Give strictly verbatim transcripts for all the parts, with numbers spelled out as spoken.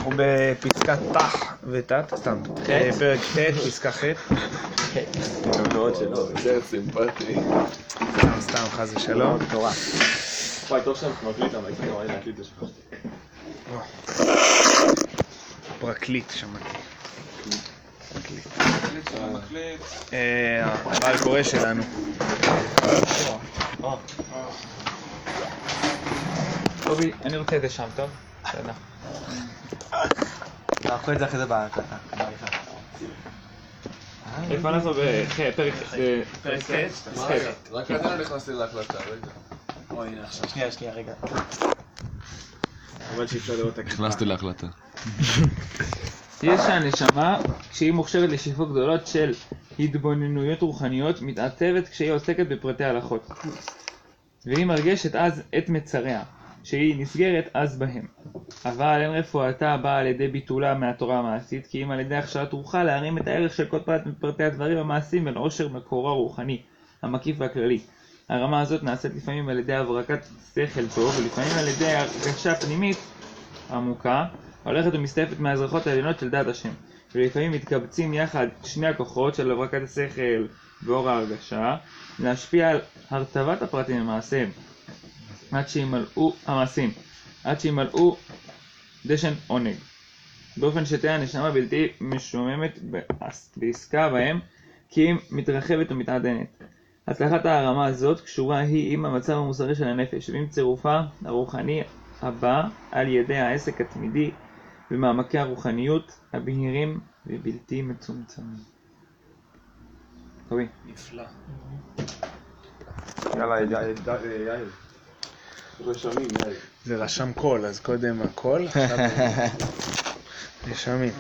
אנחנו בפסקת תח ותת, סתם, פרק ת', פסקה ח'. מאוד שלא, זה סימפטי. סתם, סתם, חס ושלום. תורה. וואי, טוב שאנחנו מקליט, אבל הייתי נורא להקליט לשכחתי. פרקליט, שמעתי. פרקליט. מקליט. הבעל קורא שלנו. טובי, אני רוצה את זה שם, טוב? בסדר. אנחנו את זה אחרי זה בהקלטה. איפה אנחנו בפרק ח'? רק אתה לא נכנסתי להקלטה, רגע. אוי, הנה עכשיו. שנייה, שנייה, רגע. אבל שאפשר לראות את הכיפה. נכנסתי להקלטה. יש הנשמה, כשהיא מוכשרת לשאיפות גדולות של התבוננויות רוחניות, מתעצבת כשהיא עוסקת בפרטי הלכות. והיא מרגשת אז את מצריה, שהיא נסגרת אז בהם. אבל אין רפואתה באה על ידי ביטולה מהתורה המעשית, כי אם על ידי הכשרת רוחה להרים את הערך של כל פרט מפרטי הדברים המעשיים בין עושר מקורו הרוחני, המקיף והכללי. הרמה הזאת נעשית לפעמים על ידי הברקת שכל טוב, ולפעמים על ידי הרגשה פנימית עמוקה, הולכת ומסתעפת מהאזרחות העליונות של דעת השם. ולפעמים מתקבצים יחד שני הכוחות של הברקת השכל ואור ההרגשה, להשפיע על הרטבת הפרטים המעשיים, עד שימלאו המעשים, עד שימלאו דשן עונג, באופן שתהיה הנשמה בלתי משוממת בעסקה בהם, כי היא מתרחבת ומתעדנת. הצלחת הרמה הזאת קשורה היא עם המצב המוסרי של הנפש, ועם צירופה הרוחני הבא על ידי העסק התמידי במעמקי הרוחניות הבהירים ובלתי מצומצמים. טובי. נפלא. יאללה, יאיר. רשמים, יאיר. זה רשם קול, אז קודם הקול, עכשיו רשמים.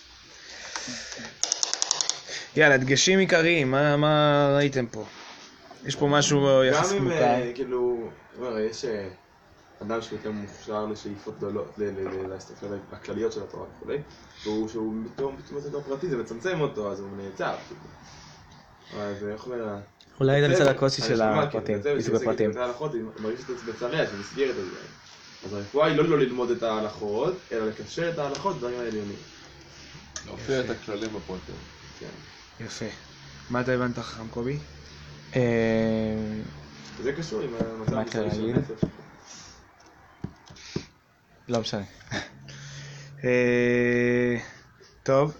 יאללה, דגשים עיקריים, מה, מה ראיתם פה? יש פה משהו יחס מוכר. גם אם, כאילו, יש אדם שהוא יותר מוכשר לשאיפות גדולות, להסתכל הכלליות של התורה וכולי, והוא שהוא פתאום יותר פרטי, זה מצמצם אותו, אז הוא נעצר. אבל זה איך אומר... אולי זה מצד הקושי של הפרטים, עיסוק בפרטים. זה ההלכות, היא מרגישת את בצריה, שמסגרת את זה. אז הרפואה היא לא לא ללמוד את ההלכות, אלא לקשר את ההלכות דברים העליונים. להופיע את הכללים בפרטים. כן. יפה. מה אתה הבנת חכם קובי? זה קשור עם המצב המוסרי של הנפש. לא משנה. טוב,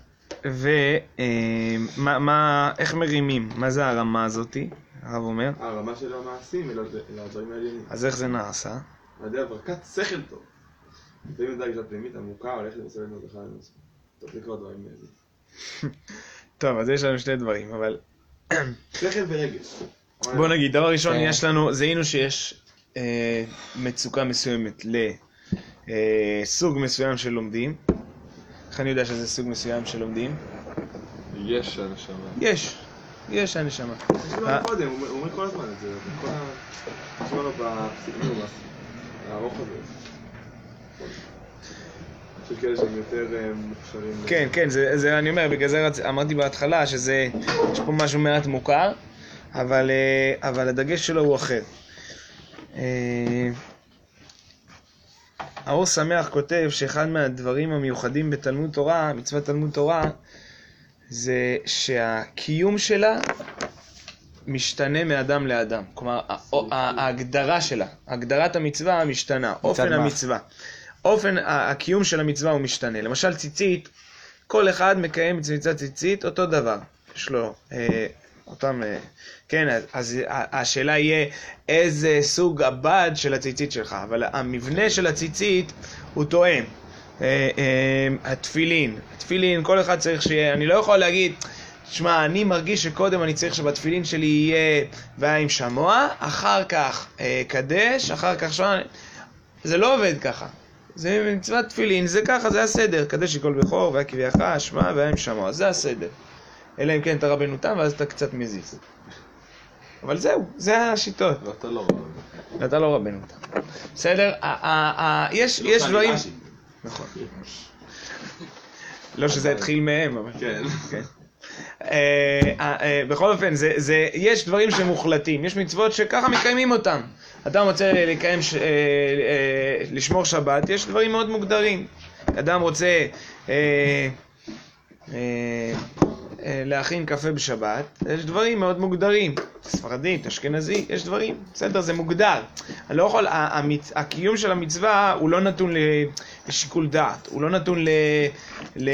ואיך מרימים? מה זה הרמה הזאתי? הרב אומר? הרמה של המעשים, אלא הדברים העליונים. אז איך זה נעשה? על ידי הברקת שכל טוב. לפעמים את הרגשה פנימית עמוקה, הולכת לסבל מרדכי לנושא. טוב לקרוא דברים מאיזה. טוב, אז יש לנו שני דברים, אבל... שכל ורגש. בוא נגיד, דבר ראשון, יש לנו, זיהינו שיש מצוקה מסוימת לסוג מסוים של לומדים. איך אני יודע שזה סוג מסוים של לומדים? יש הנשמה. יש, יש הנשמה. יש לו קודם, הוא אומר כל הזמן את זה. כל ה... יש לו בפסיכנור, הארוך הזה. יש כאלה שהם יותר מוכשרים. כן, כן, זה אני אומר, בגלל זה אמרתי בהתחלה שזה, יש פה משהו מעט מוכר, אבל, אבל הדגש שלו הוא אחר. האור שמח כותב שאחד מהדברים המיוחדים בתלמוד תורה, מצוות תלמוד תורה, זה שהקיום שלה משתנה מאדם לאדם. כלומר, ההגדרה שלה, הגדרת המצווה משתנה, אופן המצווה. אופן הקיום של המצווה הוא משתנה. למשל ציצית, כל אחד מקיים מצוות ציצית אותו דבר. יש לו אותם, כן, אז השאלה יהיה איזה סוג הבד של הציצית שלך, אבל המבנה של הציצית הוא תואם. התפילין, התפילין, כל אחד צריך שיהיה, אני לא יכול להגיד, תשמע, אני מרגיש שקודם אני צריך שבתפילין שלי יהיה והיה עם שמוע, אחר כך קדש, אחר כך שמוע, זה לא עובד ככה. זה מצוות תפילין, זה ככה, זה הסדר, קדש שכל בכור, והיה קביעך, שמע, והיה עם שמוע, זה הסדר. אלא אם כן אתה רבנו תם, ואז אתה קצת מזיז. אבל זהו, זה השיטות. ואתה לא רבנו. ואתה לא רבנו תם. בסדר? יש דברים... נכון. לא שזה התחיל מהם, אבל... כן. בכל אופן, יש דברים שמוחלטים. יש מצוות שככה מקיימים אותם. אתה רוצה לקיים, לשמור שבת, יש דברים מאוד מוגדרים. אדם רוצה אה, אה, אה, להכין קפה בשבת, יש דברים מאוד מוגדרים, ספרדית, אשכנזי, יש דברים, בסדר, זה מוגדר. אני לא יכול, המצ... הקיום של המצווה הוא לא נתון לשיקול דעת, הוא לא נתון ל... ל...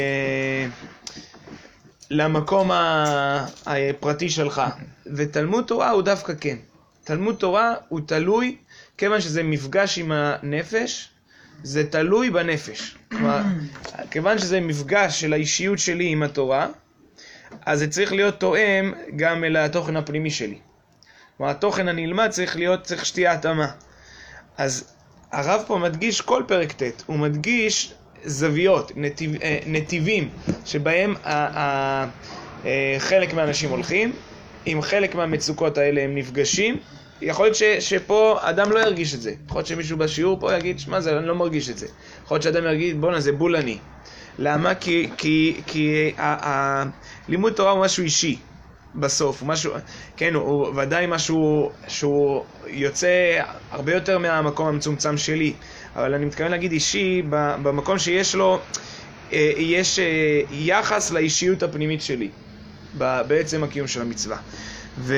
למקום הפרטי שלך, ותלמוד תורה הוא דווקא כן. תלמוד תורה הוא תלוי, כיוון שזה מפגש עם הנפש, זה תלוי בנפש. כלומר, כיוון שזה מפגש של האישיות שלי עם התורה, אז זה צריך להיות תואם גם אל התוכן הפנימי שלי. כלומר, התוכן הנלמד צריך להיות, צריך שתהיה התאמה. אז הרב פה מדגיש כל פרק ט', הוא מדגיש זוויות, נתיב, נתיבים, שבהם ה, ה, חלק מהאנשים הולכים, עם חלק מהמצוקות האלה הם נפגשים. יכול להיות ש, שפה אדם לא ירגיש את זה. יכול להיות שמישהו בשיעור פה יגיד, שמה זה, אני לא מרגיש את זה. יכול להיות שאדם יגיד, בוא'נה, זה בולני. למה? כי, כי, כי הלימוד תורה הוא משהו אישי, בסוף. הוא משהו, כן, הוא ודאי משהו שהוא יוצא הרבה יותר מהמקום המצומצם שלי. אבל אני מתכוון להגיד אישי, במקום שיש לו, יש יחס לאישיות הפנימית שלי, בעצם הקיום של המצווה. ו...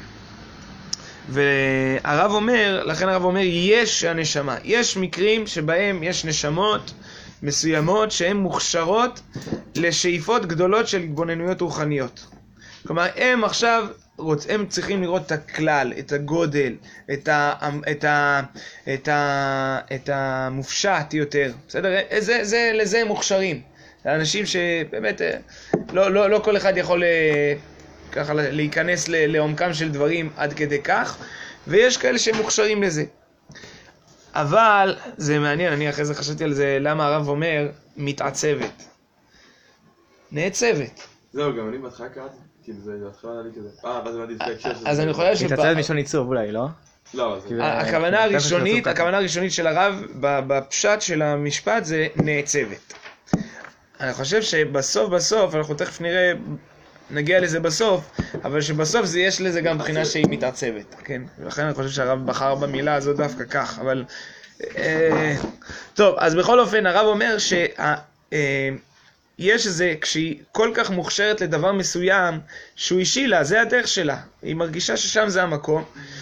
והרב אומר, לכן הרב אומר, יש הנשמה. יש מקרים שבהם יש נשמות מסוימות שהן מוכשרות לשאיפות גדולות של התבוננויות רוחניות. כלומר, הם עכשיו, הם צריכים לראות את הכלל, את הגודל, את, ה, את, ה, את, ה, את המופשט יותר. בסדר? זה, זה, לזה הם מוכשרים. אנשים שבאמת, לא, לא, לא כל אחד יכול ככה להיכנס לעומקם של דברים עד כדי כך, ויש כאלה שהם מוכשרים לזה. אבל זה מעניין, אני אחרי זה חשבתי על זה, למה הרב אומר מתעצבת. נעצבת. זהו, גם אני בהתחלה קראתי, כאילו זה התחלה לי כזה. אה, ואז הבנתי את ההקשר שזה. אז אני חושב ש... מתעצבת משון עיצוב אולי, לא? לא, זה... הכוונה הראשונית, הכוונה הראשונית של הרב בפשט של המשפט זה נעצבת. אני חושב שבסוף בסוף, אנחנו תכף נראה, נגיע לזה בסוף, אבל שבסוף זה יש לזה גם בחינה שהיא מתעצבת, כן? ולכן אני חושב שהרב בחר במילה הזאת דווקא כך, אבל... אה, טוב, אז בכל אופן הרב אומר ש... אה, יש איזה, כשהיא כל כך מוכשרת לדבר מסוים, שהוא אישי לה, זה הדרך שלה. היא מרגישה ששם זה המקום,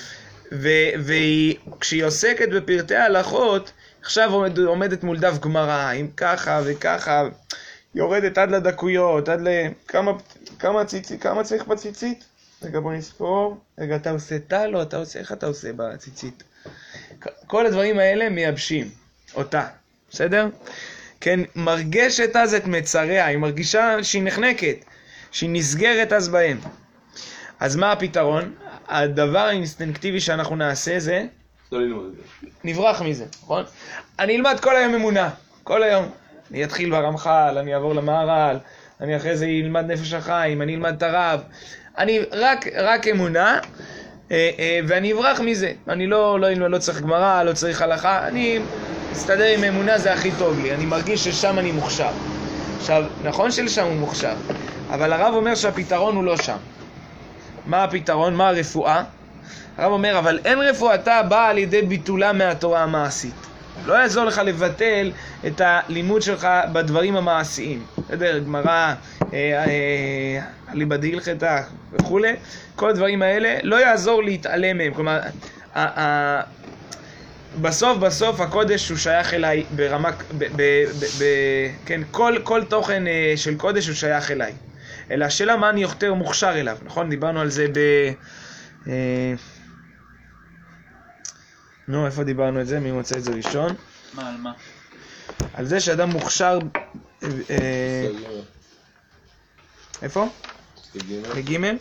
וכשהיא עוסקת בפרטי ההלכות, עכשיו עומד, עומדת מול דף גמרא, עם ככה וככה, יורדת עד לדקויות, עד לכמה, כמה ציצית, כמה צריך בציצית? רגע בוא נספור, רגע אתה עושה טל או אתה עושה, איך אתה עושה בציצית? כל הדברים האלה מייבשים אותה, בסדר? כן, מרגשת אז את מצריה, היא מרגישה שהיא נחנקת, שהיא נסגרת אז בהם. אז מה הפתרון? הדבר האינסטינקטיבי שאנחנו נעשה זה, לא ללמוד את זה. נברח מזה, נכון? אני אלמד כל היום אמונה, כל היום. אני אתחיל ברמח"ל, אני אעבור למהר"ל, אני אחרי זה אלמד נפש החיים, אני אלמד את הרב. אני רק, רק אמונה, ואני אברח מזה. אני לא, לא, לא צריך גמרא, לא צריך הלכה, אני... אסתדר עם אמונה, זה הכי טוב לי, אני מרגיש ששם אני מוכשר. עכשיו, נכון שלשם הוא מוכשר, אבל הרב אומר שהפתרון הוא לא שם. מה הפתרון? מה הרפואה? הרב אומר, אבל אין רפואתה באה על ידי ביטולה מהתורה המעשית. לא יעזור לך לבטל את הלימוד שלך בדברים המעשיים. בסדר, גמרא, אליבא דהילכתא וכו', כל הדברים האלה, לא יעזור להתעלם מהם. כלומר, בסוף בסוף הקודש הוא שייך אליי ברמה, ב, ב, ב, ב, כן, כל, כל תוכן של קודש הוא שייך אליי. אלא השאלה מה אני יותר מוכשר אליו, נכון? דיברנו על זה ב... אה, נו, איפה דיברנו את זה? מי מוצא את זה ראשון? מה, על מה? על זה שאדם מוכשר... אה, איפה? בגימל?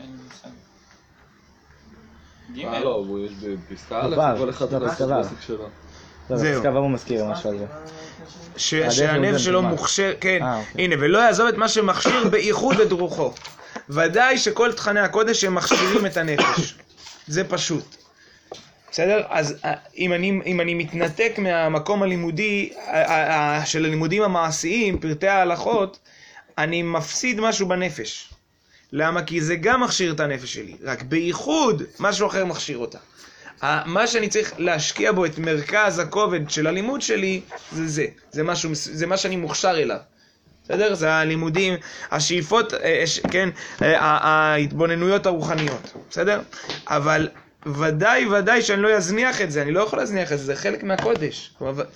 אה לא, יש בפסקה א', כל אחד על העסק שלו. זהו. פסקה הוא מזכיר משהו על זה. שהנפש שלו מוכשר, כן, הנה, ולא יעזוב את מה שמכשיר בייחוד את רוחו. ודאי שכל תכני הקודש הם מכשירים את הנפש. זה פשוט. בסדר? אז אם אני, אם אני מתנתק מהמקום הלימודי, של הלימודים המעשיים, פרטי ההלכות, אני מפסיד משהו בנפש. למה? כי זה גם מכשיר את הנפש שלי, רק בייחוד משהו אחר מכשיר אותה. מה שאני צריך להשקיע בו את מרכז הכובד של הלימוד שלי, זה זה. זה, משהו, זה מה שאני מוכשר אליו. בסדר? זה הלימודים, השאיפות, כן, ההתבוננויות הרוחניות. בסדר? אבל ודאי ודאי שאני לא אזניח את זה, אני לא יכול להזניח את זה, זה חלק מהקודש.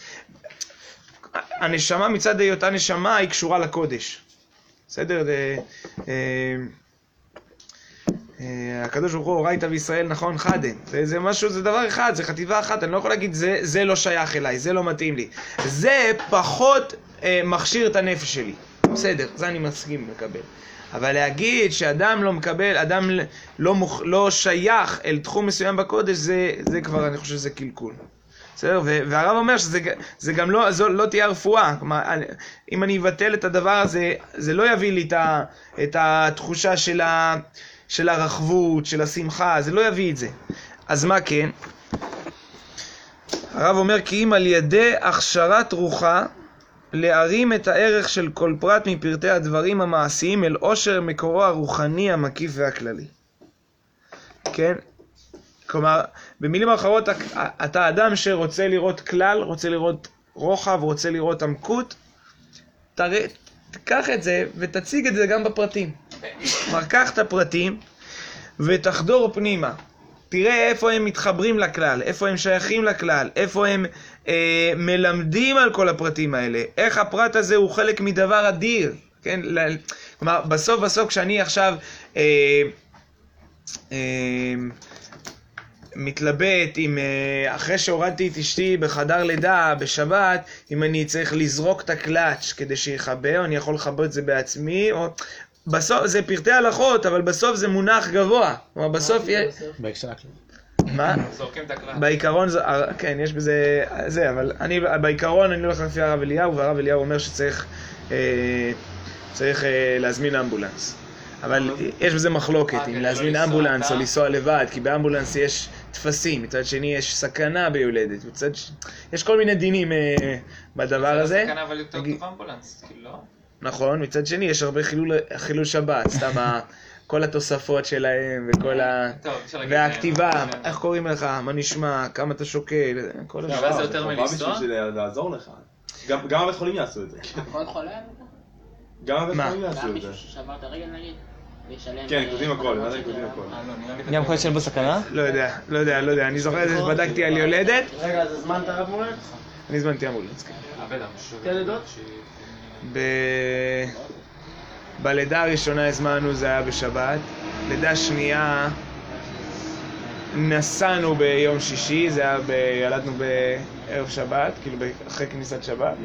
הנשמה מצד היותה נשמה היא קשורה לקודש. בסדר? זה, הקדוש ברוך הוא ראית בישראל נכון חדם. זה, זה משהו, זה דבר אחד, זה חטיבה אחת, אני לא יכול להגיד זה, זה לא שייך אליי, זה לא מתאים לי. זה פחות אה, מכשיר את הנפש שלי. בסדר, זה אני מסכים לקבל. אבל להגיד שאדם לא מקבל, אדם לא, מוכ, לא שייך אל תחום מסוים בקודש, זה, זה כבר, אני חושב שזה קלקול. בסדר? והרב אומר שזה זה גם לא, זו, לא תהיה רפואה. כלומר, אם אני אבטל את הדבר הזה, זה לא יביא לי את, ה, את התחושה של, ה, של הרחבות, של השמחה, זה לא יביא את זה. אז מה כן? הרב אומר כי אם על ידי הכשרת רוחה, להרים את הערך של כל פרט מפרטי הדברים המעשיים אל עושר מקורו הרוחני המקיף והכללי. כן? כלומר, במילים אחרות, אתה אדם שרוצה לראות כלל, רוצה לראות רוחב, רוצה לראות עמקות, תראה, תקח את זה ותציג את זה גם בפרטים. כלומר, קח את הפרטים ותחדור פנימה. תראה איפה הם מתחברים לכלל, איפה הם שייכים לכלל, איפה הם אה, מלמדים על כל הפרטים האלה, איך הפרט הזה הוא חלק מדבר אדיר. כן? כלומר, בסוף בסוף כשאני עכשיו אה, אה, מתלבט עם, אחרי שהורדתי את אשתי בחדר לידה בשבת, אם אני צריך לזרוק את הקלאץ' כדי שיחבר, אני יכול לחבר את זה בעצמי, או... בסוף זה פרטי הלכות, אבל בסוף זה מונח גבוה. כלומר, בסוף יש... בהקשר הכלל. מה? זורקים את הקלאץ'. בעיקרון, זה, כן, יש בזה, זה, אבל אני, בעיקרון אני לא הולך לפי הרב אליהו, והרב אליהו אומר שצריך אה, צריך אה, להזמין אמבולנס. אבל יש בזה מחלוקת, אם להזמין אמבולנס או לנסוע לבד, כי באמבולנס יש תפסים, מצד שני יש סכנה ביולדת, מצד ש... יש כל מיני דינים בדבר הזה. זה סכנה אבל יותר טוב אמבולנס, כאילו לא? נכון, מצד שני יש הרבה חילול, חילול שבת, סתם כל התוספות שלהם וכל ה... והכתיבה, איך קוראים לך, מה נשמע, כמה אתה שוקל, כל השאר. אבל זה יותר מלנסוע? בשביל לעזור לך. גם הבית חולים יעשו את זה. כל חולה? גם הבית חולים יעשו גם את מישהו זה. ששבר את הרגל נגיד? כן, כותבים הכל, מה זה כותבים הכל? גם יכול להיות בסכנה? לא יודע, לא יודע, לא יודע, אני זוכר שבדקתי על יולדת. רגע, אז הזמנת אמבולנס? אני הזמנתי אמבולנס, כן. שתי לידות? ב... בלידה הראשונה הזמנו, זה היה בשבת. לידה שנייה נסענו ביום שישי, זה היה ב... ילדנו בערב שבת, כאילו אחרי כניסת שבת.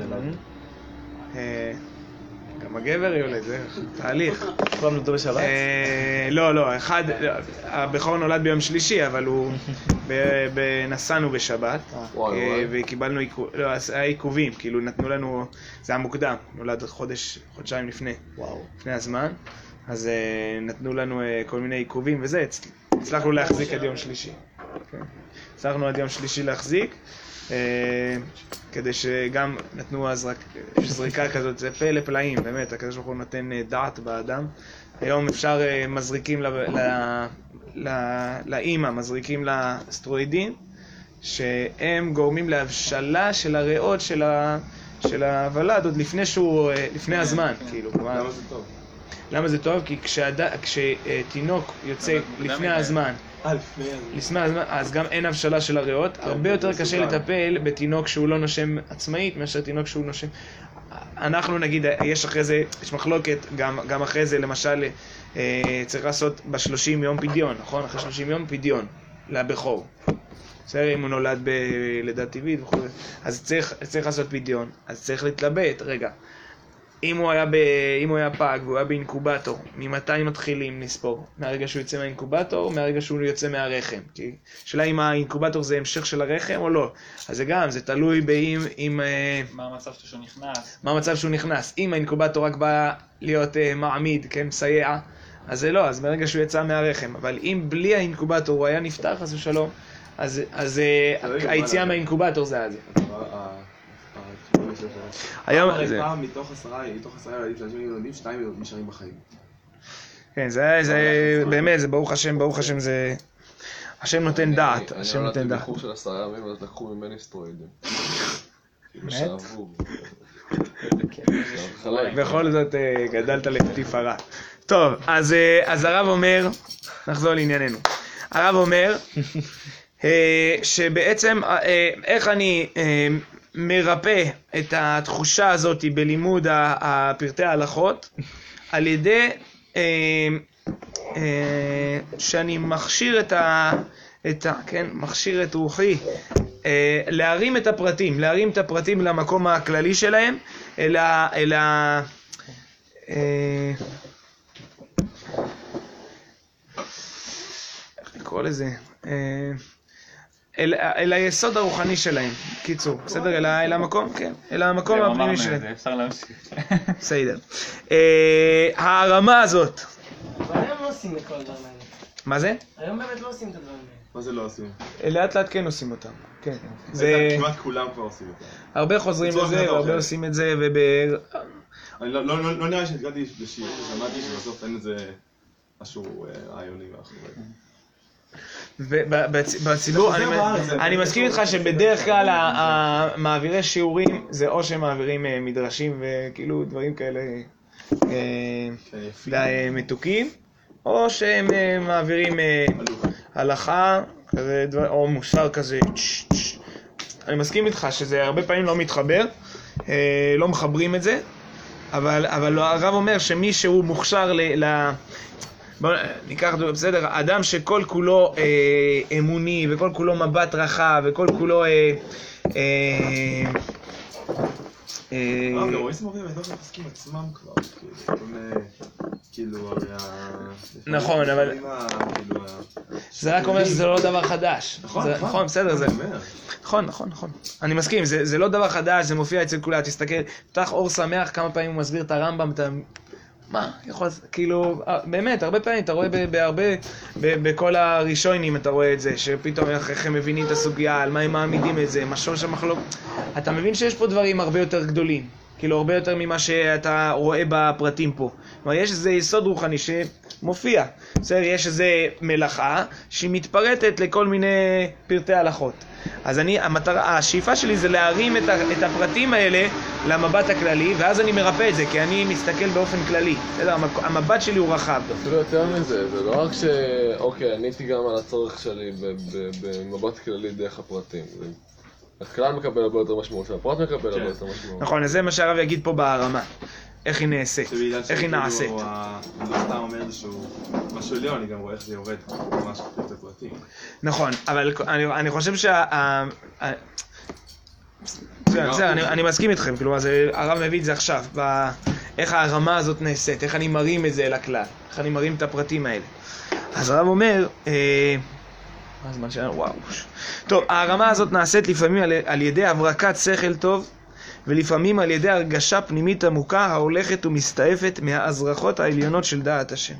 גם הגבר יולד, זה תהליך. כולם נולדו בשבת? לא, לא, אחד, הבכור נולד ביום שלישי, אבל הוא, נסענו בשבת, וקיבלנו, לא, היה עיכובים, כאילו נתנו לנו, זה היה מוקדם, נולד חודש, חודשיים לפני, לפני הזמן, אז נתנו לנו כל מיני עיכובים וזה, הצלחנו להחזיק עד יום שלישי. הצלחנו עד יום שלישי להחזיק, כדי שגם נתנו זריקה כזאת, זה פלא פלאים, באמת, הקדוש ברוך הוא נותן דעת באדם. היום אפשר מזריקים לאמא, מזריקים לסטרואידים, שהם גורמים להבשלה של הריאות של הוולד, עוד לפני שהוא, לפני הזמן, כאילו. למה זה טוב? למה זה טוב? כי כשתינוק יוצא לפני הזמן, לפני הזמן, אז גם אין הבשלה של הריאות. הרבה יותר קשה לטפל בתינוק שהוא לא נושם עצמאית מאשר תינוק שהוא נושם. אנחנו נגיד, יש אחרי זה, יש מחלוקת, גם, גם אחרי זה למשל צריך לעשות בשלושים יום פדיון, נכון? אחרי שלושים יום פדיון לבכור. בסדר, אם הוא נולד בלידה טבעית וכו', אז צריך, צריך לעשות פדיון, אז צריך להתלבט, רגע. אם הוא היה, ב... אם הוא היה פג והוא היה באינקובטור, ממתי מתחילים לספור? מהרגע שהוא יוצא מהאינקובטור או מהרגע שהוא יוצא מהרחם? כי שאלה אם האינקובטור זה המשך של הרחם או לא. אז זה גם, זה תלוי באם... אם, מה המצב שהוא נכנס? מה המצב שהוא נכנס. אם האינקובטור רק בא להיות uh, מעמיד, כן, מסייע, אז זה לא, אז ברגע שהוא יצא מהרחם. אבל אם בלי האינקובטור הוא היה נפתח, אז הוא שלום, אז, אז uh, היציאה מהאינקובטור זה היה זה. היום זה פעם מתוך עשרה, מתוך עשרה ילדים שאנשים ילדים, שתיים נשארים בחיים. כן, זה באמת, זה ברוך השם, ברוך השם זה... השם נותן דעת, השם נותן אני דעת. נולדתי בחור של עשרה ימים, אז לקחו ממני סטרואידים. כאילו באמת? שאהבו. בכל זאת אה, גדלת לתפארה. טוב, אז, אה, אז הרב אומר, נחזור לענייננו. הרב אומר אה, שבעצם אה, איך אני אה, מרפא את התחושה הזאת בלימוד ה- הפרטי ההלכות, על ידי אה, אה, שאני מכשיר את ה... את ה... כן, מכשיר את רוחי, אה, להרים את הפרטים, להרים את הפרטים למקום הכללי שלהם, אלא, אלא, אה, איך לקרוא לזה? אה, אל, אל היסוד הרוחני שלהם, קיצור, בסדר? אל, אל המקום, כן, אל המקום זהו, הפנימי אמרנו שלהם. את זה, אפשר להמשיך. בסדר. אה, הרמה הזאת, אבל היום לא עושים את כל הדברים האלה. מה זה? היום באמת לא עושים את הדברים האלה. מה זה לא עושים? לאט לאט כן עושים אותם, כן. זה... זה... כמעט כולם כבר עושים את זה. הרבה חוזרים בצורה לזה, כזאת או והרבה אחרת. עושים את זה, וב... אני לא, לא, לא, לא נראה לי שהתגעתי לשיעור, שמעתי שבסוף אין איזה משהו אה, רעיוני מאחורי. ובציבור, זה אני, חוזר בארץ, זה- אני זה מסכים חוזר איתך בארץ. שבדרך כלל ה- המעבירי שיעורים זה או שהם מעבירים אה, מדרשים וכאילו דברים כאלה אה, כן, יפים. די מתוקים, או שהם אה, מעבירים אה, עלוב. הלכה, כזה דבר, או מוסר כזה. צ'ש, צ'ש. אני מסכים איתך שזה הרבה פעמים לא מתחבר, אה, לא מחברים את זה, אבל, אבל הרב אומר שמי שהוא מוכשר ל... ל בוא ניקח, בסדר, אדם שכל כולו אה, אמוני וכל כולו מבט רחב וכל כולו אה, אה, אה, אה, רואים סמורים, אני לא יכול להסכים עצמם כבר, כאילו, כל מיני, כאילו, הרי ה... נכון, אבל- לפעמים ה- כאילו, ה- זה רק אומר שזה לא דבר חדש. נכון, זה- נכון. נכון, בסדר, זה... אני אומר. נכון, נכון, נכון. אני מסכים, זה, זה לא דבר חדש, זה מופיע אצל כולם. תסתכל, פתח אור שמח, כמה פעמים הוא מסביר את הרמב"ם, אתה... מה, יכול, כאילו, באמת, הרבה פעמים, אתה רואה ב- בהרבה, ב- בכל הראשונים אתה רואה את זה, שפתאום איך הם מבינים את הסוגיה, על מה הם מעמידים את זה, מה שורש המחלוקת. אתה מבין שיש פה דברים הרבה יותר גדולים, כאילו הרבה יותר ממה שאתה רואה בפרטים פה. כלומר, יש איזה יסוד רוחני שמופיע, בסדר, יש איזה מלאכה שהיא מתפרטת לכל מיני פרטי הלכות. אז אני, המטרה, השאיפה שלי זה להרים את, ה, את הפרטים האלה למבט הכללי, ואז אני מרפא את זה, כי אני מסתכל באופן כללי. בסדר, המק- המבט שלי הוא רחב. אפילו יותר מזה, זה לא רק ש... אוקיי, עניתי גם על הצורך שלי ב- ב- במבט כללי דרך הפרטים. זה- הכלל מקבל הרבה יותר משמעות, הפרט מקבל הרבה יותר משמעות. נכון, אז זה מה שהרב יגיד פה בהרמה. איך היא נעשית, שבגלל איך היא נעשית. שכאילו, ה- אני לא סתם אומר איזשהו משהו עליון, אני גם רואה איך זה יורד ממש לפרטי פרטים. נכון, אבל אני, אני חושב שה... ה- ה- בסדר, בסדר, אני, אני מסכים איתכם, כאילו, אז הרב מביא את זה עכשיו, ב- איך הרמה הזאת נעשית, איך אני מרים את זה לכלל, איך אני מרים את הפרטים האלה. אז הרב אומר, אה, מה הזמן שלנו? וואו. טוב, הרמה הזאת נעשית לפעמים על, על ידי הברקת שכל טוב, ולפעמים על ידי הרגשה פנימית עמוקה ההולכת ומסתעפת מההזרחות העליונות של דעת השם.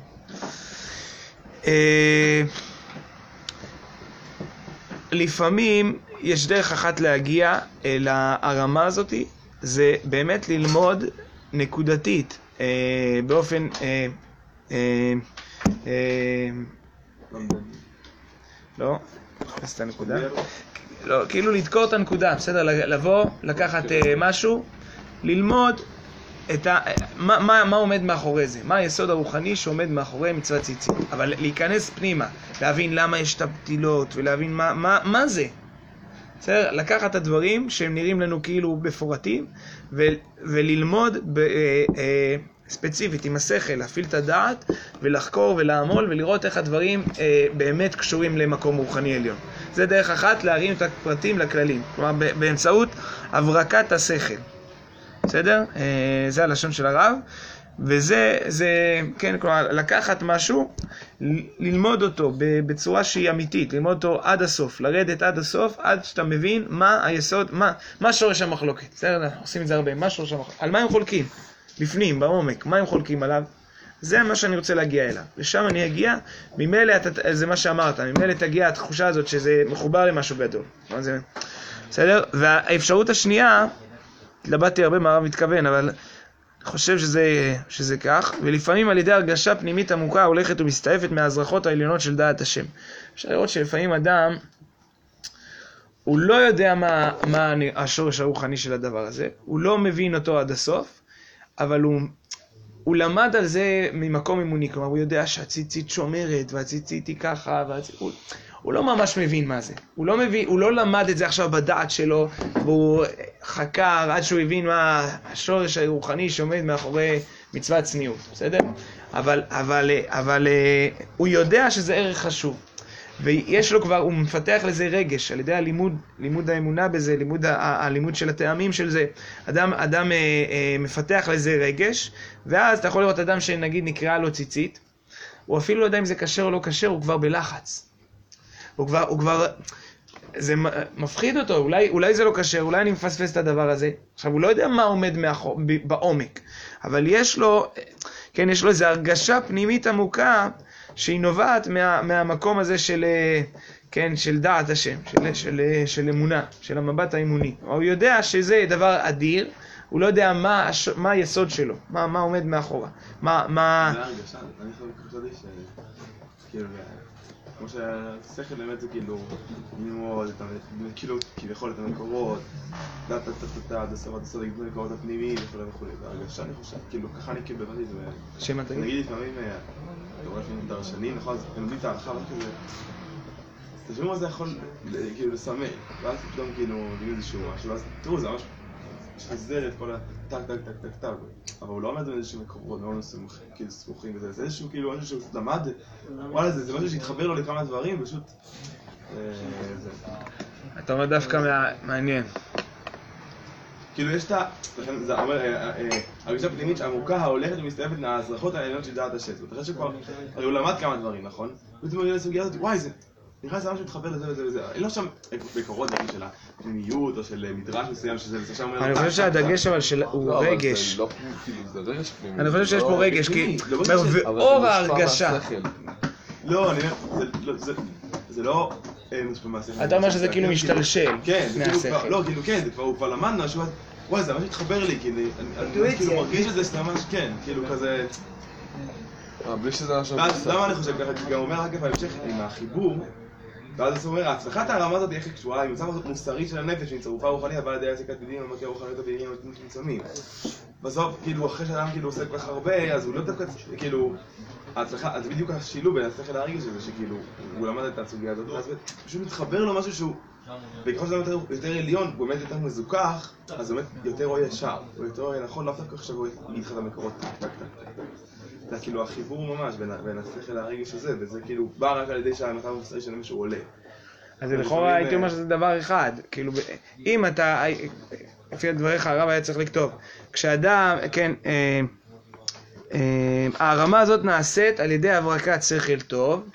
אה, לפעמים יש דרך אחת להגיע אל הרמה הזאת, זה באמת ללמוד נקודתית, אה, באופן, אה, אה, אה, לא, חפש את הנקודה, לא, כאילו לדקור את הנקודה, בסדר, לבוא, לקחת אה, משהו, ללמוד את ה... מה, מה, מה עומד מאחורי זה, מה היסוד הרוחני שעומד מאחורי מצוות ציצית, אבל להיכנס פנימה, להבין למה יש את הפתילות ולהבין מה, מה, מה זה. בסדר? לקחת את הדברים שהם נראים לנו כאילו בפורטים ו, וללמוד ב, אה, אה, ספציפית עם השכל, להפעיל את הדעת ולחקור ולעמול ולראות איך הדברים אה, באמת קשורים למקום רוחני עליון. זה דרך אחת להרים את הפרטים לכללים, כלומר באמצעות הברקת השכל. בסדר? אה, זה הלשון של הרב, וזה, זה, כן, כלומר, לקחת משהו, ל- ללמוד אותו בצורה שהיא אמיתית, ללמוד אותו עד הסוף, לרדת עד הסוף, עד שאתה מבין מה היסוד, מה, מה שורש המחלוקת. בסדר? עושים את זה הרבה, מה שורש המחלוקת? על מה הם חולקים? בפנים, בעומק, מה הם חולקים עליו? זה מה שאני רוצה להגיע אליו. לשם אני אגיע, ממילא, אתה, זה מה שאמרת, ממילא תגיע התחושה הזאת שזה מחובר למשהו גדול. זה, בסדר? והאפשרות השנייה, התלבטתי הרבה מה הרב מתכוון, אבל חושב שזה, שזה כך, ולפעמים על ידי הרגשה פנימית עמוקה הולכת ומסתעפת מההזרחות העליונות של דעת השם. אפשר לראות שלפעמים אדם, הוא לא יודע מה, מה השורש הרוחני של הדבר הזה, הוא לא מבין אותו עד הסוף, אבל הוא, הוא למד על זה ממקום אמוני, כלומר הוא יודע שהציצית שומרת, והציצית היא ככה, והציצית... הוא, הוא לא ממש מבין מה זה, הוא לא, מבין, הוא לא למד את זה עכשיו בדעת שלו, והוא חקר עד שהוא הבין מה השורש הרוחני שעומד מאחורי מצוות צניעות, בסדר? אבל, אבל, אבל הוא יודע שזה ערך חשוב. ויש לו כבר, הוא מפתח לזה רגש, על ידי הלימוד, לימוד האמונה בזה, לימוד, הלימוד של הטעמים של זה. אדם, אדם אה, אה, מפתח לזה רגש, ואז אתה יכול לראות אדם שנגיד נקרא לו ציצית, הוא אפילו לא יודע אם זה כשר או לא כשר, הוא כבר בלחץ. הוא כבר, הוא כבר, זה מפחיד אותו, אולי, אולי זה לא כשר, אולי אני מפספס את הדבר הזה. עכשיו, הוא לא יודע מה עומד מאחור, בעומק, אבל יש לו, כן, יש לו איזו הרגשה פנימית עמוקה, שהיא נובעת מה, מהמקום הזה של, כן, של דעת השם, של, של, של אמונה, של המבט האמוני. הוא יודע שזה דבר אדיר, הוא לא יודע מה, מה היסוד שלו, מה, מה עומד מאחורה. מה, מה... זה הרגשה, אני חשבתי ש... כאילו, כמו שהשכל באמת זה כאילו, ללמוד, כאילו, כביכול את המקורות, דעת, דעת, דעת, עד הסוף, עד הסוף, לגמור מקורות הפנימיים וכו' וכו'. והרגשה, אני חושב, כאילו, ככה אני כאילו בבתי זה... שמה תגיד? נגיד לפעמים, אתה רואה לפעמים דרשנים, נכון? אז הם לומדים את ההלכה וכאילו... אז תשמעו מה זה יכול, כאילו, לסמל. ואז פתאום כאילו, נגיד איזשהו משהו, ואז תראו, זה ממש... שחזר את כל הטק, טק, טק, טק, טק. אבל הוא לא עומד באיזשהו מקורות, מאוד כאילו סמוכים וזה. זה איזשהו כאילו, משהו שהוא למד, וואלה, זה משהו שהתחבר לו לכמה דברים, פשוט... אתה אומר דווקא מעניין. כאילו יש את ה... זה אומר, הרגשה פנימית עמוקה ההולכת ומסתעפת מההזרחות העליונות של דעת השם. זאת אומרת, אחרי שכבר, הרי הוא למד כמה דברים, נכון? ופתאום הוא יהיה לסוגיה הזאת, וואי, זה... נראה שזה משהו מתחבר לזה וזה וזה. אין לו שם בקורות דברים של הפנימיות או של מדרש מסוים שזה וזה שם... אני חושב שהדגש אבל הוא רגש. לא, כאילו, זה רגש פנימי. אני חושב שיש פה רגש, כי... ואור ההרגשה. לא, אני אומר, זה לא... אתה אומר שזה כאילו משתלשל. כן, זה כאילו, לא, כאילו כן, הוא כבר למד משהו, וואי, זה ממש התחבר לי, אני כאילו מרגיש את זה ממש, כן, כאילו כזה... בלי שזה משהו... ואז למה אני חושב ככה? כי גם אומר רק בהמשך עם החיבור, ואז הוא אומר, הצלחת הרמה הזאת איך היא קשורה, היא מצב מוסרי של הנפש, היא צרופה רוחנית, אבל עדי העסקת בדינים, המכיר רוחניות הבדינים, המתנות מצומים. בסוף, כאילו, אחרי שאדם כאילו עושה כל כך הרבה, אז הוא לא דווקא, כאילו, ההצלחה, אז בדיוק השילוב בין השכל להרגיש הזה, שכאילו, הוא למד את הסוגיה הזאת, ואז פשוט מתחבר לו משהו שהוא, וככל שאדם יותר עליון, הוא באמת יותר מזוכח, אז הוא באמת יותר רואה ישר, הוא יותר רואה נכון, לא דווקא עכשיו הוא יגיד לך את המקורות, טק, טק, טק. זה כאילו החיבור ממש בין השכל להרגש הזה, וזה כאילו בא רק על ידי שהמצב המוסרי של משהו עולה. אז לכאורה הייתי אומר שזה דבר אחד, כאילו אם אתה, לפי דבריך הרב היה צריך לכתוב, כשאדם, כן, הרמה הזאת נעשית על ידי הברקת שכל טוב,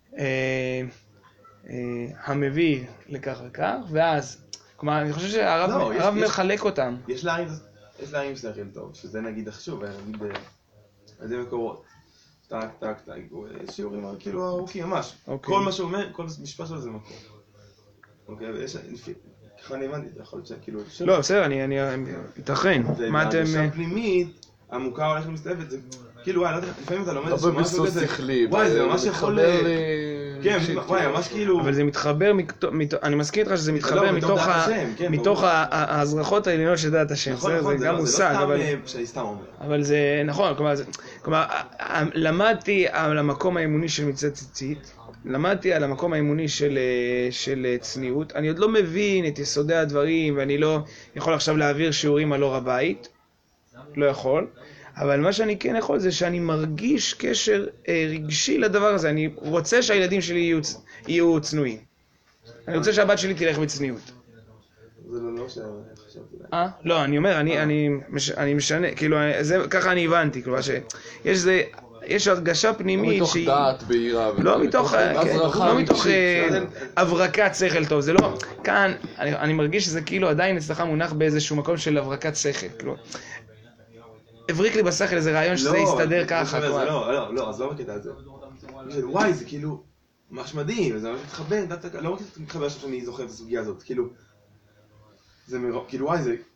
המביא לכך וכך, ואז, כלומר אני חושב שהרב מחלק אותם. יש להרים שכל טוב, שזה נגיד עכשיו, נגיד... על ידי מקורות. טק, טק, טק, שיעורים כאילו ארוכים, ממש. כל מה שהוא אומר, כל משפט שלו זה מקור. אוקיי, ויש... ככה אני הבנתי, זה יכול להיות שכאילו... לא, בסדר, אני... יתכן. מה אתם... והרגשה פנימית, עמוקה הולכת ומסתעפת, זה... כאילו, וואי, לא יודע, לפעמים אתה לומד... לא בביסוס שכלי, וואי, זה ממש יכול... כן, וואי, ממש כאילו... אבל זה מתחבר, אני מסכים איתך שזה מתחבר מתוך ההזרחות העליונות של דעת השם. נכון, נכון, זה לא סתם שאני סתם אומר. אבל זה נכון, כלומר, למדתי על המקום האמוני של מצוות ציצית, למדתי על המקום האמוני של צניעות, אני עוד לא מבין את יסודי הדברים, ואני לא יכול עכשיו להעביר שיעורים על אור הבית, לא יכול. אבל מה שאני כן יכול זה שאני מרגיש קשר אה, רגשי לדבר הזה. אני רוצה שהילדים שלי יהיו, יהיו צנועים. אני רוצה שהבת שלי תלך בצניעות. זה לא לא שחשבתי לה. אה? לא, אני אומר, אני, אני, מש, אני משנה, כאילו, זה, ככה אני הבנתי, כאילו, שיש זה, יש הרגשה פנימית לא מתוך שהיא... דעת בהירה. לא מתוך, כן, לא מתוך הברקת שכל טוב, זה לא, כאן, אני, אני מרגיש שזה כאילו עדיין אצלך מונח באיזשהו מקום של הברקת שכל, כאילו. הבריק לי בשכל איזה רעיון שזה יסתדר ככה. לא, לא, לא, אז לא בקטע הזה. וואי, זה כאילו ממש מדהים, זה ממש מתחבר, לא רק מתחבר שאני זוכר את הסוגיה הזאת, כאילו, זה כאילו וואי, זה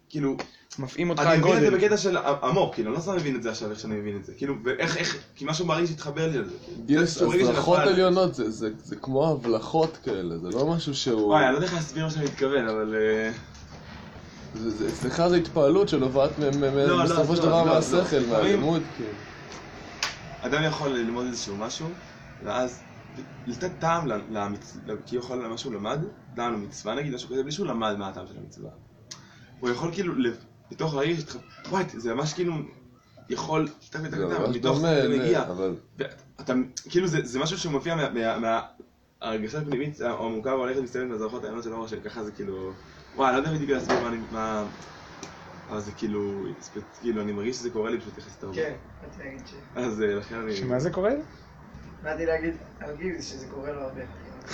כאילו, מפעים אותך אני מבין את זה הגודל. בקטע של עמוק, כאילו, אני לא סתם מבין את זה עכשיו איך שאני מבין את זה. כאילו, ואיך, איך, כי משהו מרגיש שהתחבר לי על זה. יש הבלחות עליונות, זה- זה זה כמו הבלחות כאלה, זה לא משהו שהוא... וואי, אני לא יודע איך להסביר מה שאני מתכוון, אבל... אה, זה- זה- אצלך זה התפעלות שנובעת מ- מ- לא, לא, בסופו של לא, דבר לא, מהשכל, לא. מהלימוד, כאילו. אדם יכול ללמוד איזשהו משהו, ואז לתת טעם למצווה, כי הוא יכול ללמד משהו למד, טעם למצווה נגיד, משהו כזה, בלי שהוא למד מה הטעם של המצווה. הוא יכול כאילו, בתוך להרגיש, וואי, זה ממש כאילו, יכול, טק וטק זה וטק, ממש מתוך דומה, זה מגיע. אבל... ואתה, כאילו, זה משהו שמופיע מההרגשה הפנימית, או המורכב הולכת מסתובבת מהזרחות העיינות של אור, שככה זה כאילו, וואי, אני לא יודע בדיוק להסביר מה אני, מה... אבל זה כאילו, כאילו, אני מרגיש שזה קורה לי פשוט יחסית הרבה. כן, באתי להגיד ש... אז לכן אני... שמה זה קורה? באתי להגיד, להגיד שזה קורה לו הרבה.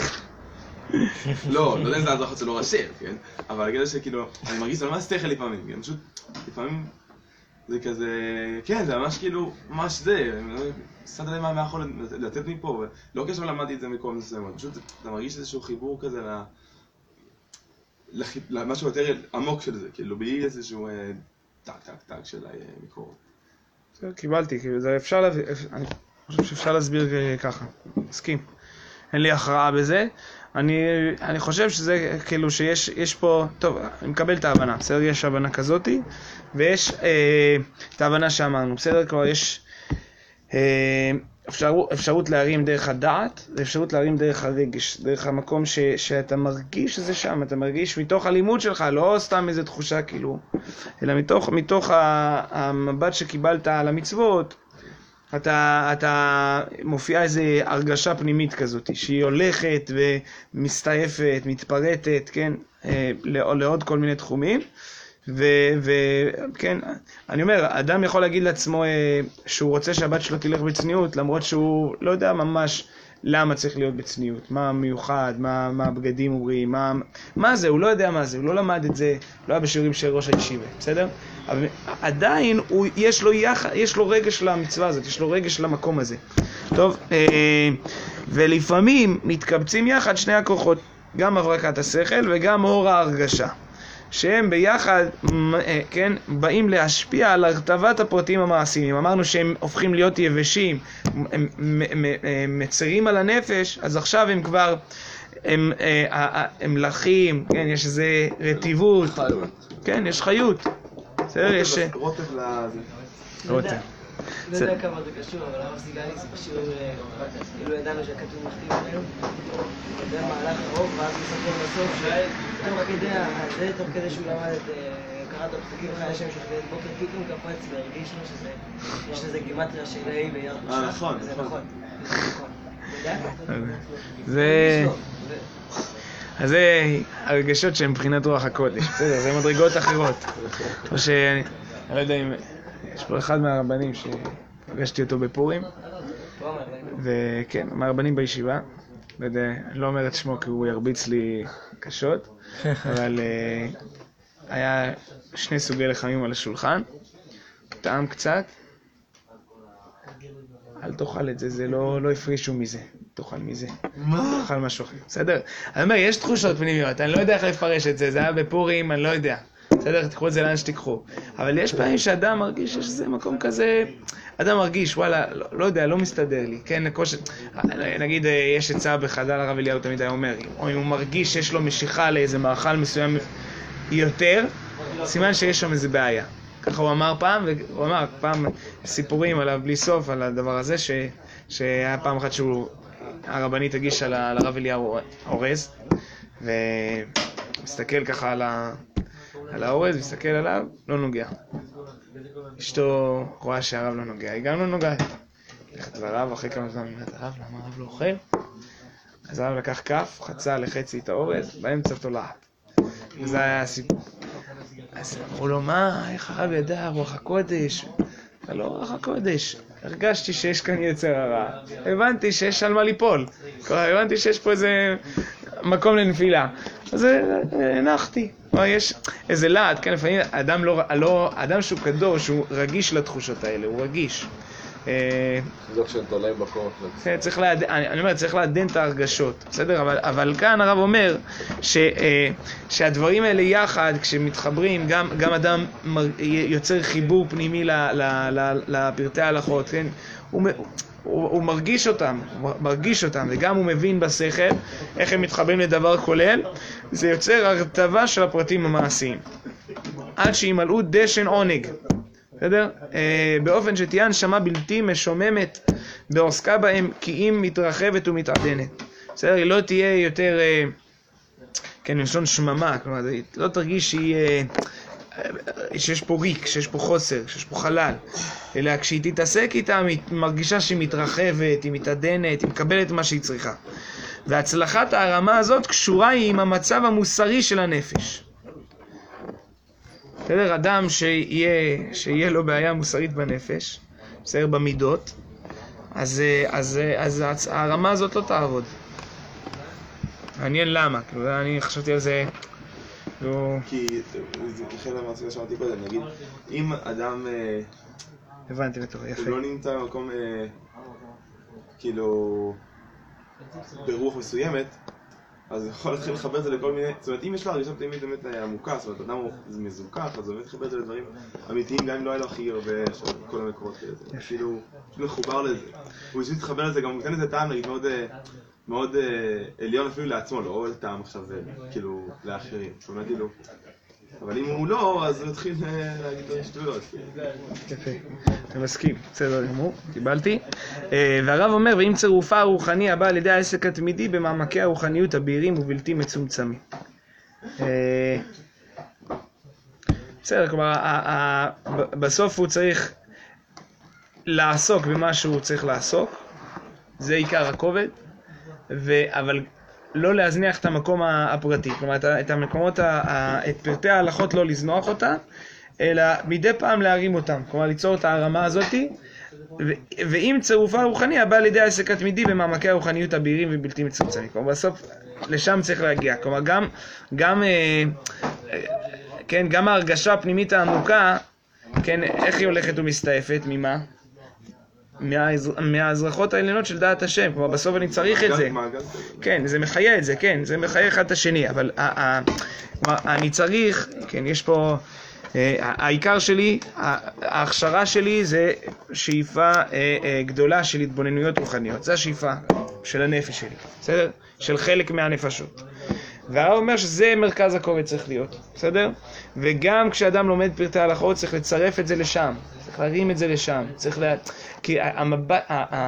לא, לא יודע אם זה הדרכות שלא ראשי, כן? אבל הגיע שכאילו, אני מרגיש שזה ממש שכל לפעמים, כן? פשוט, לפעמים זה כזה, כן, זה ממש כאילו, ממש זה, סתם יודע מה יכול לתת מפה, ולא קשר למדתי את זה מקום מסוים, פשוט אתה מרגיש איזשהו חיבור כזה למשהו יותר עמוק של זה, כאילו, בלי איזשהו טק טק טק של מקורות. קיבלתי, כאילו, זה אפשר להביא, אני חושב שאפשר להסביר ככה, מסכים. אין לי הכרעה בזה. אני, אני חושב שזה כאילו שיש יש פה, טוב, אני מקבל את ההבנה, בסדר? יש הבנה כזאתי, ויש אה, את ההבנה שאמרנו, בסדר? כבר יש אה, אפשר, אפשרות להרים דרך הדעת, ואפשרות להרים דרך הרגש, דרך המקום ש, שאתה מרגיש שזה שם, אתה מרגיש מתוך הלימוד שלך, לא סתם איזו תחושה כאילו, אלא מתוך, מתוך המבט שקיבלת על המצוות, אתה, אתה מופיעה איזו הרגשה פנימית כזאת, שהיא הולכת ומסתעפת, מתפרטת, כן, לעוד כל מיני תחומים. וכן, אני אומר, אדם יכול להגיד לעצמו שהוא רוצה שהבת שלו תלך בצניעות, למרות שהוא לא יודע ממש למה צריך להיות בצניעות, מה מיוחד, מה, מה הבגדים אומרים, מה, מה זה, הוא לא יודע מה זה, הוא לא למד את זה, לא היה בשיעורים של ראש הישיבה, בסדר? אבל עדיין הוא, יש לו יח, יש לו רגש למצווה הזאת, יש לו רגש למקום הזה. טוב, ולפעמים מתקבצים יחד שני הכוחות, גם הברקת השכל וגם אור ההרגשה. שהם ביחד, כן, באים להשפיע על הרטבת הפרטים המעשיים. אמרנו שהם הופכים להיות יבשים, הם מצרים על הנפש, אז עכשיו הם כבר, הם, הם לחים, כן, יש איזה רטיבות, כן, יש חיות. בסדר, יש... רוטב לזה. רוטב. לא יודע כמה זה קשור, אבל הרב סיגלי זה בשיעור, כאילו ידענו שהכתוב מכתיב עלינו, זה מהלך ארוך, ואז מספר בסוף שתוך כדי זה, תוך כדי שהוא למד את קראת הפסוקים אחרי השם של בוקר, פתאום קפץ והרגיש לו שיש לזה גימטריה של האי ביד משך. אה, נכון, זה נכון. נכון. זה... אז זה הרגשות שהן מבחינת רוח הקודש, בסדר, זה מדרגות אחרות. או שאני לא יודע אם... יש פה אחד מהרבנים שפגשתי אותו בפורים, וכן, מהרבנים בישיבה, לא יודע, אני לא אומר את שמו כי הוא ירביץ לי קשות, אבל היה שני סוגי לחמים על השולחן, טעם קצת, אל תאכל את זה, זה לא, לא הפרישו מזה, תאכל מזה, תאכל משהו אחר, בסדר? אני אומר, יש תחושות פנימיות, אני לא יודע איך לפרש את זה, זה היה בפורים, אני לא יודע. בסדר, תקחו את זה לאן שתיקחו. אבל יש פעמים שאדם מרגיש שיש איזה מקום כזה, אדם מרגיש, וואלה, לא, לא יודע, לא מסתדר לי, כן, לקוש... נגיד, יש עצה בחז"ל, הרב אליהו תמיד היה אומר, או אם הוא מרגיש שיש לו משיכה לאיזה מאכל מסוים יותר, סימן שיש שם איזה בעיה. ככה הוא אמר פעם, והוא אמר פעם סיפורים עליו בלי סוף, על הדבר הזה, ש... שהיה פעם אחת שהוא, הרבנית הגישה לרב אליהו אורז, ומסתכל ככה על ה... על האורז, מסתכל עליו, לא נוגע. אשתו רואה שהרב לא נוגע, היא גם לא נוגעת. הלכת לרב, אחרי כמה זמן אומרת, הרב, למה הרב לא אוכל? אז הרב לקח כף, חצה לחצי את האורז, באמצע תולעת. וזה היה הסיפור. אז אמרו לו, מה, איך הרב ידע, רוח הקודש? זה לא רוח הקודש. הרגשתי שיש כאן יצר הרע. הבנתי שיש על מה ליפול. הבנתי שיש פה איזה מקום לנפילה. אז הנחתי. יש איזה לעד, כן, לפעמים אדם, לא, לא, אדם שהוא קדוש, הוא רגיש לתחושות האלה, הוא רגיש. חזוק שהם תולעים בקורנפלקס. כן, צריך לעדן, אני, אני אומר, צריך לעדן את ההרגשות, בסדר? אבל, אבל כאן הרב אומר ש, שהדברים האלה יחד, כשמתחברים, גם, גם אדם מר, יוצר חיבור פנימי ל, ל, ל, לפרטי ההלכות, כן? הוא, הוא, הוא מרגיש אותם, הוא מרגיש אותם, וגם הוא מבין בשכל איך הם מתחברים לדבר כולל, זה יוצר הרטבה של הפרטים המעשיים. עד שימלאו דשן עונג. בסדר? אה, באופן שתהיה הנשמה בלתי משוממת בעוסקה בהם, כי אם מתרחבת ומתעדנת. בסדר? היא לא תהיה יותר, אה, כן, מלשון שממה, כלומר, לא תרגיש שהיא, אה, שיש פה ריק, שיש פה חוסר, שיש פה חלל. אלא כשהיא תתעסק איתה, היא מרגישה שהיא מתרחבת, היא מתעדנת, היא מקבלת מה שהיא צריכה. והצלחת הרמה הזאת קשורה היא עם המצב המוסרי של הנפש. בסדר, אדם שיהיה, שיהיה לו בעיה מוסרית בנפש, בסדר, במידות, אז, אז, אז, אז הרמה הזאת לא תעבוד. מעניין למה, כאילו, אני חשבתי על זה, לא... כי זה כחל המעשה שאמרתי קודם, נגיד, אם אדם הבנתי בטוח, יפה. לא נמצא במקום, כאילו, ברוח מסוימת, אז יכול להתחיל לחבר את זה לכל מיני, זאת אומרת, אם יש לו הרגשה פנימית באמת עמוקה, זאת אומרת, אדם הוא מזוכח, אז הוא באמת לחבר את זה לדברים אמיתיים, גם אם לא היה לו הכי הרבה של כל המקורות כאלה. כאילו, הוא מחובר לזה. הוא פשוט מתחבר לזה, גם הוא נותן לזה טעם, נגיד, מאוד, מאוד עליון אפילו לעצמו, לא לטעם עכשיו, כאילו, לאחרים. זאת אומרת, כאילו, אבל אם הוא לא, אז הוא התחיל להגיד לו שטויות. יפה, אני מסכים, בסדר גמור, קיבלתי. והרב אומר, ואם צירופה הרוחני הבא על ידי העסק התמידי במעמקי הרוחניות הבהירים ובלתי מצומצמים. בסדר, כלומר, בסוף הוא צריך לעסוק במה שהוא צריך לעסוק, זה עיקר הכובד, אבל לא להזניח את המקום הפרטי, כלומר את המקומות, את פרטי ההלכות לא לזנוח אותה, אלא מדי פעם להרים אותם, כלומר ליצור את הרמה הזאת, ואם צירופה רוחני הבא על ידי העסק התמידי במעמקי הרוחניות הבהירים ובלתי מצומצמים. כלומר בסוף לשם צריך להגיע, כלומר גם, גם, כן, גם ההרגשה הפנימית העמוקה, כן, איך היא הולכת ומסתעפת, ממה? מההזרחות העליונות של דעת השם, כלומר בסוף אני צריך את זה, כן, זה מחיה את זה, כן, זה מחיה אחד את השני, אבל אני צריך, כן, יש פה, העיקר שלי, ההכשרה שלי זה שאיפה גדולה של התבוננויות רוחניות, זה השאיפה של הנפש שלי, בסדר? של חלק מהנפשות. והרב אומר שזה מרכז הכובד צריך להיות, בסדר? וגם כשאדם לומד פרטי הלכות צריך לצרף את זה לשם, צריך להרים את זה לשם, צריך לה... כי המבט,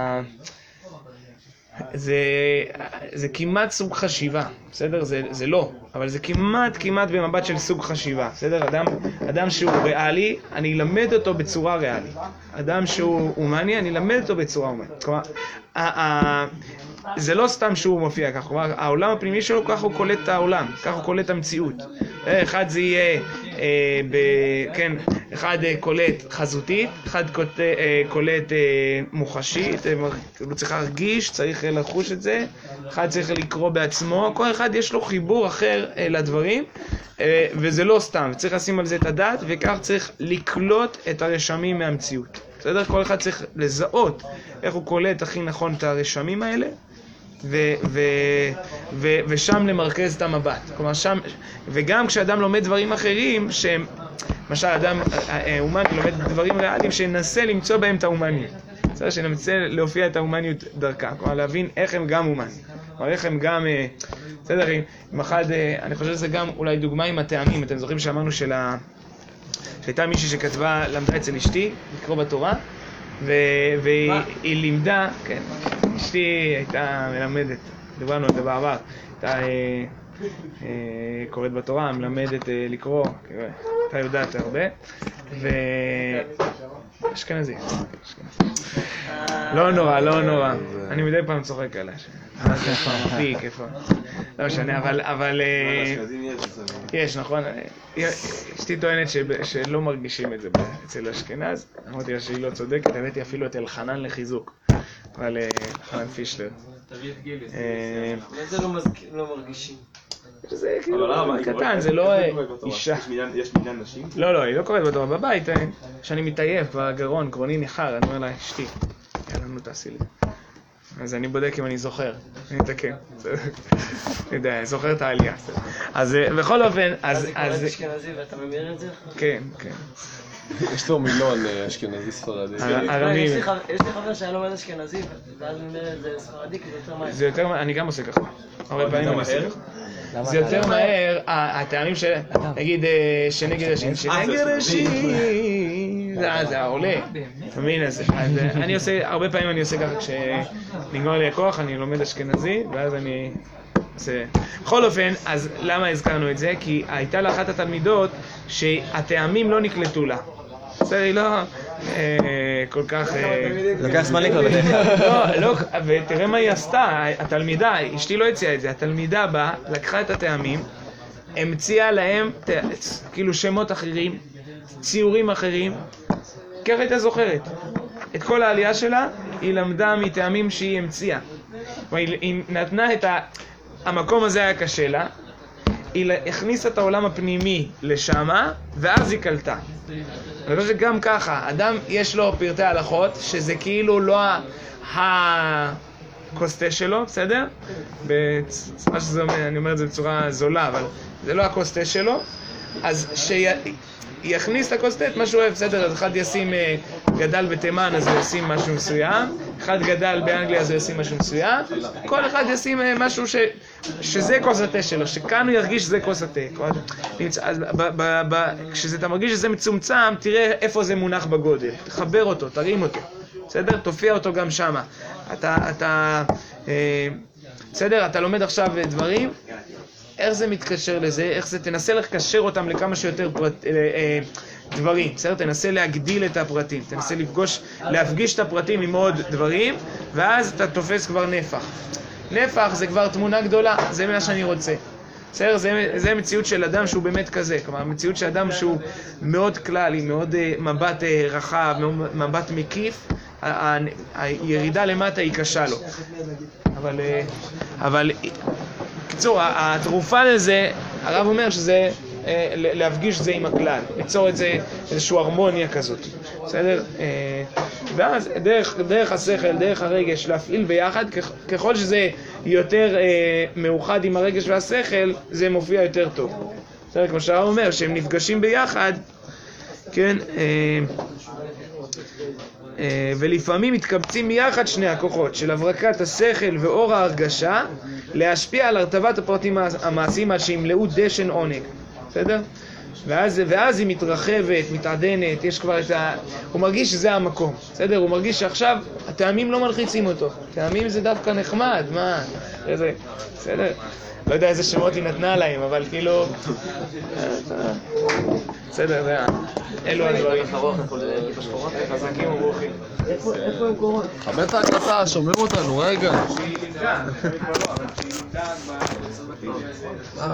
זה, זה כמעט סוג חשיבה, בסדר? זה, זה לא, אבל זה כמעט, כמעט במבט של סוג חשיבה, בסדר? אדם, אדם שהוא ריאלי, אני אלמד אותו בצורה ריאלית. אדם שהוא הומני, אני אלמד אותו בצורה הומנית. כלומר, זה לא סתם שהוא מופיע כך, כלומר, העולם הפנימי שלו, כך הוא קולט את העולם, כך הוא קולט את המציאות. אחד זה יהיה, אה, ב, כן, אחד קולט חזותית, אחד קולט, אה, קולט אה, מוחשית, אה, הוא צריך להרגיש, צריך לחוש את זה, אחד צריך לקרוא בעצמו, כל אחד יש לו חיבור אחר אה, לדברים, אה, וזה לא סתם, צריך לשים על זה את הדעת, וכך צריך לקלוט את הרשמים מהמציאות. בסדר? כל אחד צריך לזהות איך הוא קולט הכי נכון את הרשמים האלה, ו- ו- ו- ושם למרכז את המבט. כלומר, שם, וגם כשאדם לומד דברים אחרים, שהם, למשל, אדם אומני לומד דברים ריאליים, שננסה למצוא בהם את האומניות. בסדר? שננסה להופיע את האומניות דרכה. כלומר, להבין איך הם גם אומנים. כלומר, איך הם גם, בסדר, עם אחד, אני חושב שזה גם אולי דוגמה עם הטעמים. אתם זוכרים שאמרנו של ה... שהייתה מישהי שכתבה, למדה אצל אשתי, לקרוא בתורה, ו- והיא לימדה, כן, אשתי הייתה מלמדת, דיברנו על זה בעבר, הייתה אה, אה, קוראת בתורה, מלמדת אה, לקרוא, הייתה יודעת הרבה, ו... אשכנזי, לא נורא, לא נורא, אני מדי פעם צוחק עליה, פיק, איפה, לא משנה, אבל, אבל, יש, נכון, אשתי טוענת שלא מרגישים את זה אצל אשכנז, אמרתי לה שהיא לא צודקת, הבאתי אפילו את אלחנן לחיזוק, אבל אלחנן פישלר. זה לא מרגישים. זה כאילו אבל למה? קטן, זה לא אישה. יש מניין נשים? לא, לא, היא לא קוראת בתורה. בבית, כשאני מתעייף, בגרון, גרוני ניחר, אני אומר לה, אשתי, יאללה, נו תעשי לי. אז אני בודק אם אני זוכר, אני אתקן. אני יודע, אני זוכר את העלייה. אז בכל אופן, אז... זה קוראת אשכנזי ואתה ממיר את זה? כן, כן. יש לו מילון אשכנזי ספרדי. ארמי. יש לי חבר שהיה לומד אשכנזי, ואז ממיר את זה ספרדי, כי זה יותר מהר. זה יותר מהר, אני גם עושה ככה. הרבה פעמים אני עושה ככה. זה יותר מהר, הטעמים של... נגיד, שנגד השין, שנגד השין, זה העולה. אתה מבין? אז אני עושה, הרבה פעמים אני עושה ככה, כשנגמר לי הכוח, אני לומד אשכנזי, ואז אני... בכל אופן, אז למה הזכרנו את זה? כי הייתה לאחת התלמידות שהטעמים לא נקלטו לה. בסדר, היא לא כל כך... לוקח זמן לקרוא בדרך כלל. לא, לא, ותראה מה היא עשתה, התלמידה, אשתי לא הציעה את זה, התלמידה באה, לקחה את הטעמים, המציאה להם כאילו שמות אחרים, ציורים אחרים, ככה הייתה זוכרת. את כל העלייה שלה, היא למדה מטעמים שהיא המציאה. היא נתנה את ה... המקום הזה היה קשה לה, היא הכניסה את העולם הפנימי לשמה, ואז היא קלטה. אני חושב שגם ככה, אדם יש לו פרטי הלכות, שזה כאילו לא הקוסטה שלו, בסדר? בצורה שזה אומר, אני אומר את זה בצורה זולה, אבל זה לא הקוסטה שלו, אז שיכניס את הקוסטה את מה שהוא אוהב, בסדר? אז אחד ישים, גדל בתימן, אז הוא ישים משהו מסוים, אחד גדל באנגליה, אז הוא ישים משהו מסוים, כל אחד ישים משהו ש... שזה כוס התה שלו, שכאן הוא ירגיש שזה כוס התה. כשאתה מרגיש שזה מצומצם, תראה איפה זה מונח בגודל, תחבר אותו, תרים אותו, בסדר? תופיע אותו גם שמה. אתה, אתה, בסדר? אתה לומד עכשיו דברים, איך זה מתקשר לזה, איך זה, תנסה לקשר אותם לכמה שיותר פרט, דברים, בסדר? תנסה להגדיל את הפרטים, תנסה לפגוש, להפגיש את הפרטים עם עוד דברים, ואז אתה תופס כבר נפח. נפח זה כבר תמונה גדולה, זה מה שאני רוצה. בסדר? זה, זה מציאות של אדם שהוא באמת כזה, כלומר, מציאות של אדם שהוא מאוד כללי, מאוד uh, מבט uh, רחב, מבט מקיף, ה- ה- הירידה למטה היא קשה לו. אבל, uh, אבל, קיצור, התרופה לזה, הרב אומר שזה uh, להפגיש זה עם הכלל, ליצור את זה איזושהי הרמוניה כזאת. בסדר? ואז דרך, דרך השכל, דרך הרגש, להפעיל ביחד, ככל שזה יותר אה, מאוחד עם הרגש והשכל, זה מופיע יותר טוב. בסדר? כמו שהרב אומר, שהם נפגשים ביחד, כן? אה, אה, ולפעמים מתקבצים ביחד שני הכוחות, של הברקת השכל ואור ההרגשה, להשפיע על הרטבת הפרטים המעשיים עד שימלאו דשן עונג. בסדר? ואז, ואז היא מתרחבת, מתעדנת, יש כבר את ה... הוא מרגיש שזה המקום, בסדר? הוא מרגיש שעכשיו הטעמים לא מלחיצים אותו. טעמים זה דווקא נחמד, מה? איזה... בסדר? לא יודע איזה שמות היא נתנה להם, אבל כאילו... בסדר, זה... אלו הדברים. חזקים וברוכים. איפה הם קורות? חבר את ההקלטה, שומעים אותנו, רגע.